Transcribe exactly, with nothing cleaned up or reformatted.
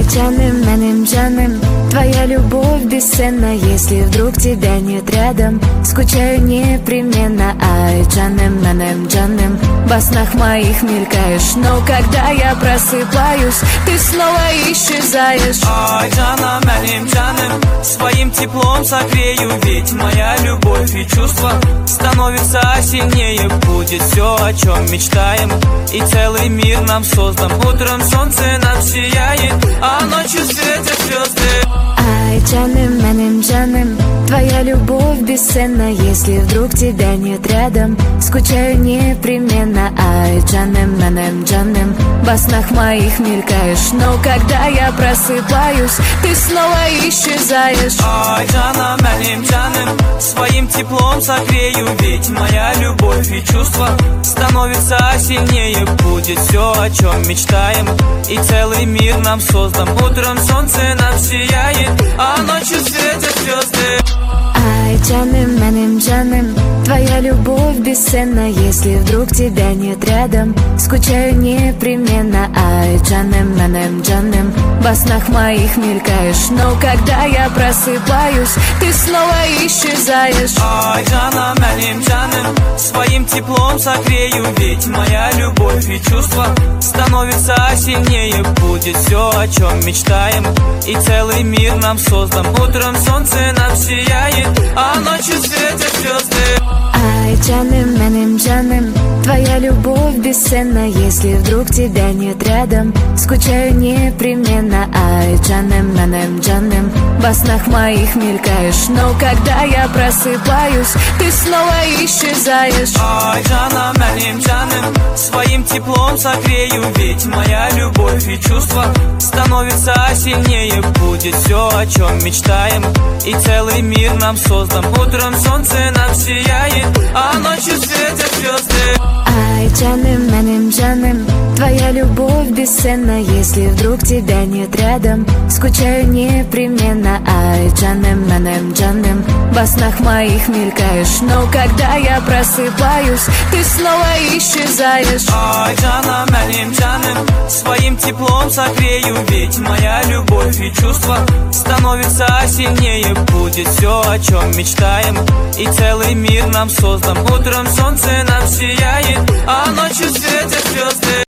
Ай, джаным, меним джаным, твоя любовь бесценна. Если вдруг тебя нет рядом, скучаю непременно. Ай, джаным, меним джаным, во снах моих мелькаешь, но когда я просыпаюсь, ты снова исчезаешь. Ай, джанам, меним джаным, своим теплом согрею, ведь моя любовь и чувства становится сильнее. Будет все, о чем мечтаем, и целый мир нам создан. Утром солнце нам сияет, а ночью светят звезды. Ай, джаным, меним джаным, твоя любовь бесценна. Если вдруг тебя нет рядом, скучаю непременно. Ай, джаным, меним джаным, во снах моих мелькаешь, но когда я просыпаюсь, ты снова исчезаешь. Ай, джанам, меним джаным, своим теплом согрею, ведь моя любовь и чувства становится сильнее. Будет все, о чем мечтаем, и целый мир нам создан. Утром солнце нам сияет, а ночью светят звезды. Ай, джаным, меним джаным, твоя любовь бесценна. Если вдруг тебя нет рядом, скучаю непременно. Ай, джаным, меним джаным, во снах моих мелькаешь, но когда я просыпаюсь, ты снова исчезаешь. Ай, джанам, меним джаным, своим теплом согрею, ведь моя любовь и чувства становится сильнее. Будет все, о чем мечтаем, и целый мир нам создан. Утром солнце нам сияет, а ночью светят звезды. Ай, джаным, меним джаным, твоя любовь бесценна. Если вдруг тебя нет рядом, скучаю непременно. Ай, джаным, меним джаным, во снах моих мелькаешь, но когда я просыпаюсь, ты снова исчезаешь. Ай, джанам, меним джаным, своим теплом согрею, ведь моя любовь и чувства становится сильнее. Будет все, о чем мечтаем, и целый мир нам создан. Утром солнце нам сияет, а ночью светят звезды. Ай, джаным, меним джаным, твоя любовь бесценна. Если вдруг тебя нет рядом, скучаю непременно. Ай, джаным, меним джаным, во снах моих мелькаешь, но когда я просыпаюсь, ты снова исчезаешь. Ай, джанам, меним джаным, своим теплом согрею, ведь моя любовь и чувства становится сильнее. Будет все, о чем мечтаем, и целый мир нам создан. Утром солнце нам сияет, а ночью светят звезды.